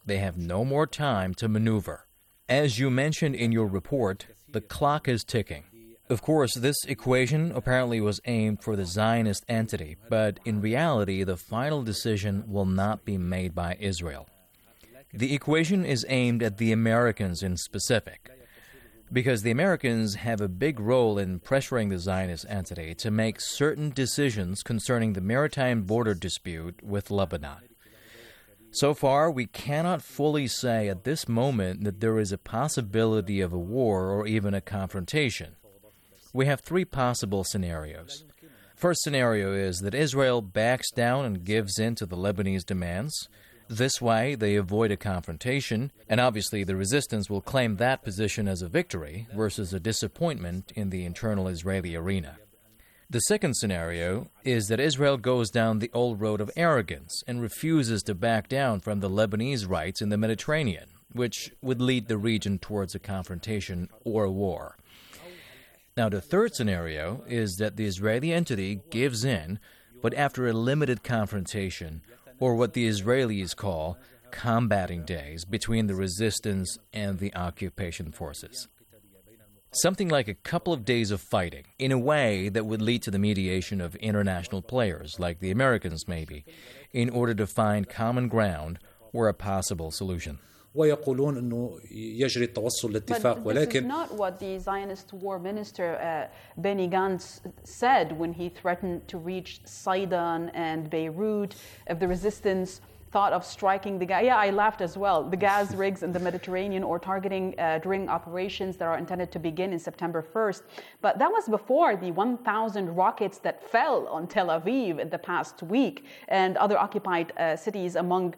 They have no more time to maneuver. As you mentioned in your report, the clock is ticking. Of course, this equation apparently was aimed for the Zionist entity, but in reality, the final decision will not be made by Israel. The equation is aimed at the Americans in specific, because the Americans have a big role in pressuring the Zionist entity to make certain decisions concerning the maritime border dispute with Lebanon. So far, we cannot fully say at this moment that there is a possibility of a war or even a confrontation. We have three possible scenarios. First scenario is that Israel backs down and gives in to the Lebanese demands. This way, they avoid a confrontation, and obviously the resistance will claim that position as a victory versus a disappointment in the internal Israeli arena. The second scenario is that Israel goes down the old road of arrogance and refuses to back down from the Lebanese rights in the Mediterranean, which would lead the region towards a confrontation or a war. Now, the third scenario is that the Israeli entity gives in, but after a limited confrontation, or what the Israelis call combating days between the resistance and the occupation forces. Something like a couple of days of fighting, in a way that would lead to the mediation of international players, like the Americans maybe, in order to find common ground or a possible solution. ويقولون أنه يجري التوصل لاتفاق ولكن this is not what the Zionist war minister Benny Gantz said when he threatened to reach Sidon and Beirut if the resistance thought of striking the gas. Yeah, I laughed as well. The gas rigs in the Mediterranean or targeting during operations that are intended to begin in September 1st. But that was before the 1,000 rockets that fell on Tel Aviv in the past week and other occupied cities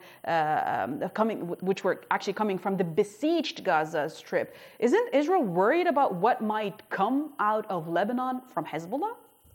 which were actually coming from the besieged Gaza Strip. Isn't Israel worried about what might come out of Lebanon from Hezbollah?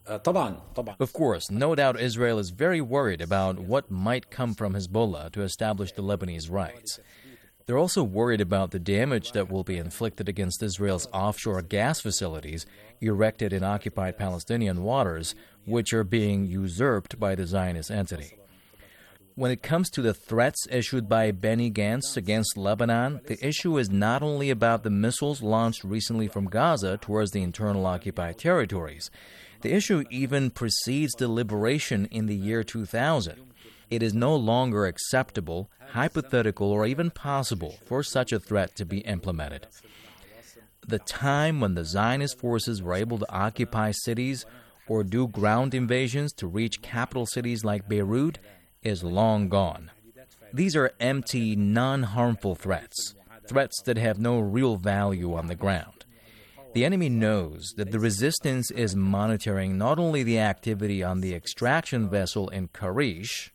Of course, no doubt Israel is very worried about what might come from Hezbollah to establish the Lebanese rights. They're also worried about the damage that will be inflicted against Israel's offshore gas facilities erected in occupied Palestinian waters, which are being usurped by the Zionist entity. When it comes to the threats issued by Benny Gantz against Lebanon, the issue is not only about the missiles launched recently from Gaza towards the internal occupied territories. The issue even precedes the liberation in the year 2000. It is no longer acceptable, hypothetical, or even possible for such a threat to be implemented. The time when the Zionist forces were able to occupy cities or do ground invasions to reach capital cities like Beirut is long gone. These are empty, non-harmful threats that have no real value on the ground. The enemy knows that the resistance is monitoring not only the activity on the extraction vessel in Karish,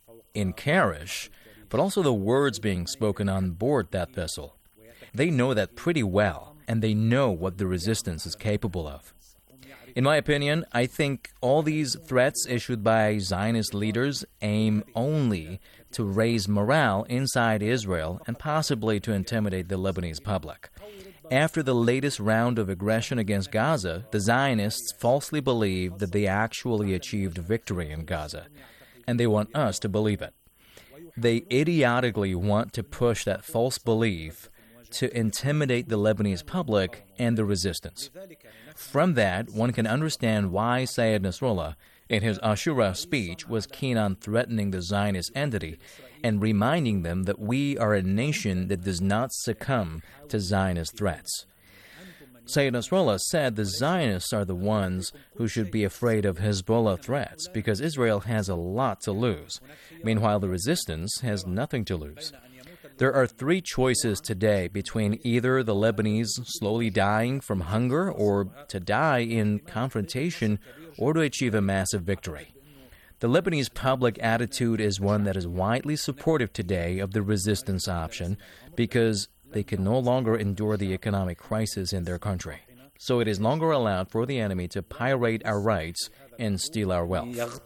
but also the words being spoken on board that vessel. They know that pretty well, and they know what the resistance is capable of. In my opinion, I think all these threats issued by Zionist leaders aim only to raise morale inside Israel and possibly to intimidate the Lebanese public. After the latest round of aggression against Gaza, the Zionists falsely believe that they actually achieved victory in Gaza, and they want us to believe it. They idiotically want to push that false belief to intimidate the Lebanese public and the resistance. From that, one can understand why Sayed Nasrallah, in his Ashura speech, was keen on threatening the Zionist entity and reminding them that we are a nation that does not succumb to Zionist threats. Sayed Nasrallah said the Zionists are the ones who should be afraid of Hezbollah threats because Israel has a lot to lose. Meanwhile, the resistance has nothing to lose. There are three choices today between either the Lebanese slowly dying from hunger or to die in confrontation or to achieve a massive victory. The Lebanese public attitude is one that is widely supportive today of the resistance option because they can no longer endure the economic crisis in their country. So it is longer allowed for the enemy to pirate our rights and steal our wealth. Yes,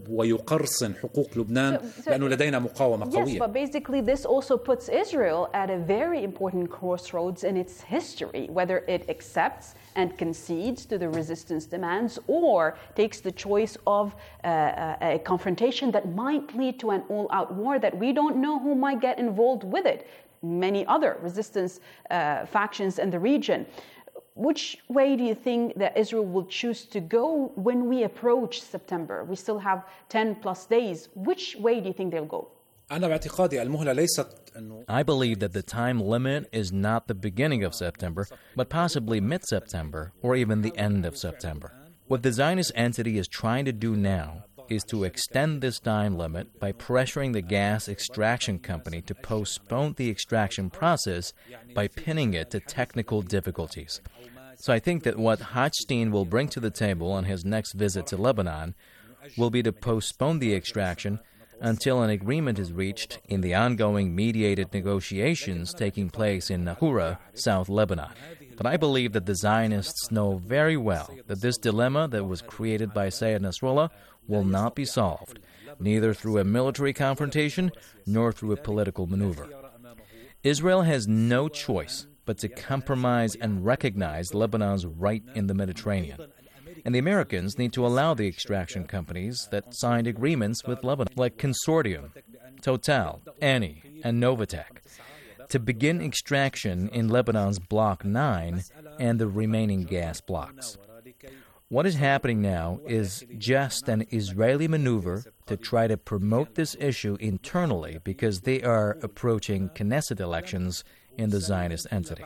but basically this also puts Israel at a very important crossroads in its history, whether it accepts and concedes to the resistance demands or takes the choice of a confrontation that might lead to an all-out war that we don't know who might get involved with it. many other resistance factions in the region. Which way do you think that Israel will choose to go when we approach September? We still have 10 plus days. Which way do you think they'll go? أنا باعتقادي المهلة ليست أنه I believe that the time limit is not the beginning of September, but possibly mid-September or even the end of September. What the Zionist entity is trying to do now is to extend this time limit by pressuring the gas extraction company to postpone the extraction process by pinning it to technical difficulties. So I think that what Hochstein will bring to the table on his next visit to Lebanon will be to postpone the extraction until an agreement is reached in the ongoing mediated negotiations taking place in Nahura, South Lebanon. But I believe that the Zionists know very well that this dilemma that was created by Sayyid Nasrallah will not be solved, neither through a military confrontation nor through a political maneuver. Israel has no choice but to compromise and recognize Lebanon's right in the Mediterranean. And the Americans need to allow the extraction companies that signed agreements with Lebanon, like Consortium, Total, Eni, and Novatek, to begin extraction in Lebanon's Block 9 and the remaining gas blocks. What is happening now is just an Israeli maneuver to try to promote this issue internally because they are approaching Knesset elections in the Zionist entity.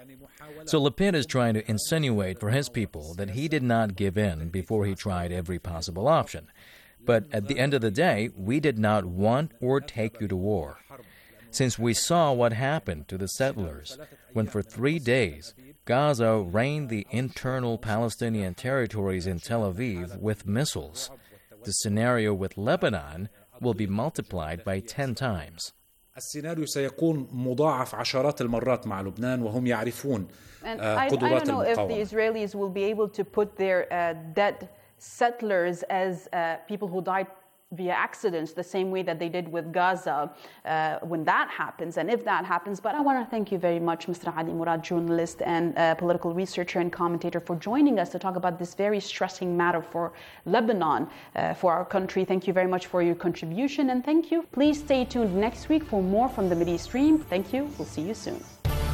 So Lapid is trying to insinuate for his people that he did not give in before he tried every possible option. But at the end of the day, we did not want or take you to war. Since we saw what happened to the settlers when for 3 days Gaza rained the internal Palestinian territories in Tel Aviv with missiles, the scenario with Lebanon will be multiplied by 10 times. السيناريو سيكون مضاعف عشرات المرات مع لبنان وهم يعرفون قدرات I don't know if the المقاومة. Israelis will be able to put their dead settlers as people who died via accidents the same way that they did with Gaza when that happens, and if that happens. But I want to thank you very much, Mr. Ali Murad, journalist and political researcher and commentator, for joining us to talk about this very stressing matter for Lebanon, for our country. Thank you very much for your contribution, and thank you. Please stay tuned next week for more from the Mideast Stream. Thank you. We'll see you soon.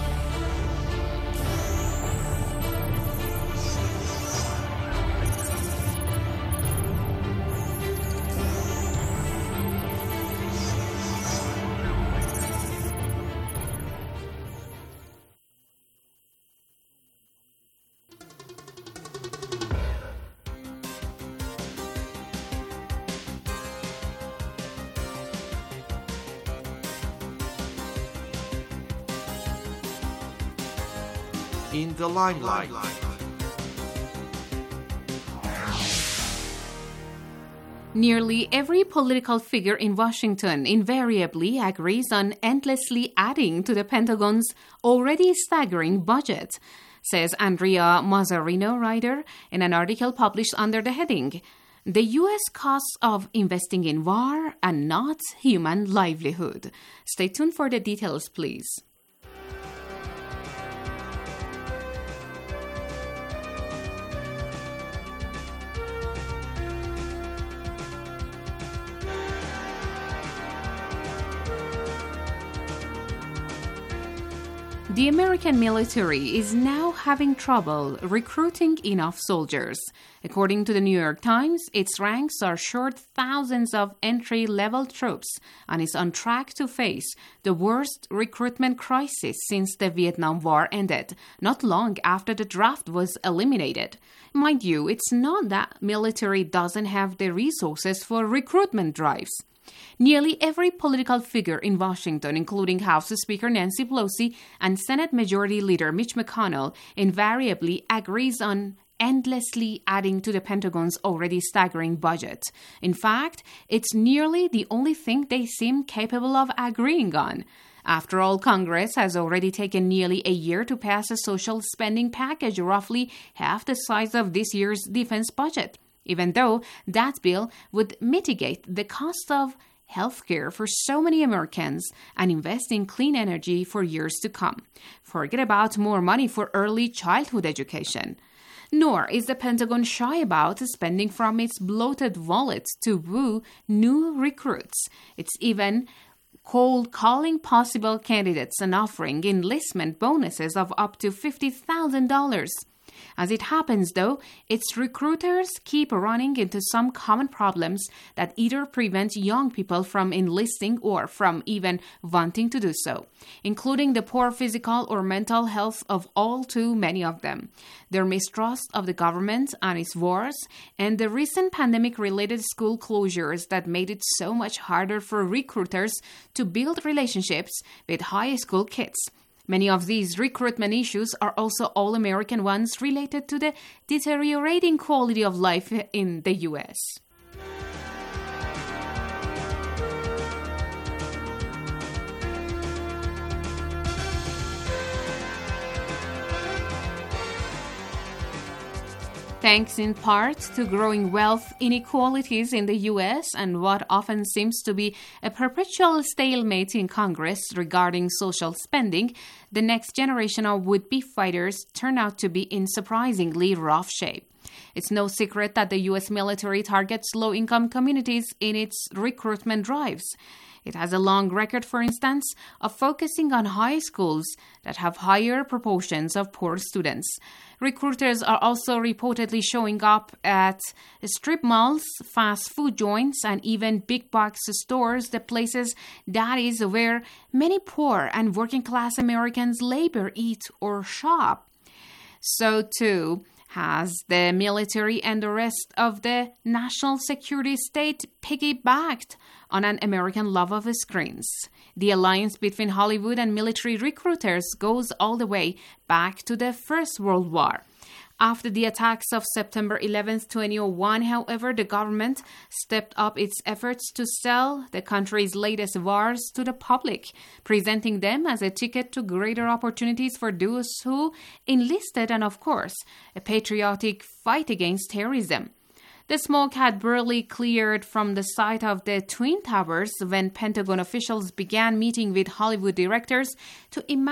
In the limelight. Nearly every political figure in Washington invariably agrees on endlessly adding to the Pentagon's already staggering budget, says Andrea Mazzarino, writer, in an article published under the heading, "The U.S. Costs of Investing in War and Not Human Livelihood." Stay tuned for the details, please. The American military is now having trouble recruiting enough soldiers. According to the New York Times, its ranks are short thousands of entry-level troops and is on track to face the worst recruitment crisis since the Vietnam War ended, not long after the draft was eliminated. Mind you, it's not that military doesn't have the resources for recruitment drives. Nearly every political figure in Washington, including House Speaker Nancy Pelosi and Senate Majority Leader Mitch McConnell, invariably agrees on endlessly adding to the Pentagon's already staggering budget. In fact, it's nearly the only thing they seem capable of agreeing on. After all, Congress has already taken nearly a year to pass a social spending package roughly half the size of this year's defense budget, even though that bill would mitigate the cost of healthcare for so many Americans and invest in clean energy for years to come. Forget about more money for early childhood education. Nor is the Pentagon shy about spending from its bloated wallet to woo new recruits. It's even cold calling possible candidates and offering enlistment bonuses of up to $50,000. As it happens, though, its recruiters keep running into some common problems that either prevent young people from enlisting or from even wanting to do so, including the poor physical or mental health of all too many of them, their mistrust of the government and its wars, and the recent pandemic-related school closures that made it so much harder for recruiters to build relationships with high school kids. Many of these recruitment issues are also all-American ones related to the deteriorating quality of life in the U.S. Thanks in part to growing wealth inequalities in the U.S. and what often seems to be a perpetual stalemate in Congress regarding social spending, the next generation of would-be fighters turn out to be in surprisingly rough shape. It's no secret that the U.S. military targets low-income communities in its recruitment drives. It has a long record, for instance, of focusing on high schools that have higher proportions of poor students. Recruiters are also reportedly showing up at strip malls, fast food joints, and even big box stores, the places that is where many poor and working-class Americans labor, eat, or shop. So, too, has the military and the rest of the national security state piggybacked on an American love of screens. The alliance between Hollywood and military recruiters goes all the way back to the First World War. After the attacks of September 11, 2001, however, the government stepped up its efforts to sell the country's latest wars to the public, presenting them as a ticket to greater opportunities for those who enlisted and, of course, a patriotic fight against terrorism. The smoke had barely cleared from the site of the Twin Towers when Pentagon officials began meeting with Hollywood directors to imagine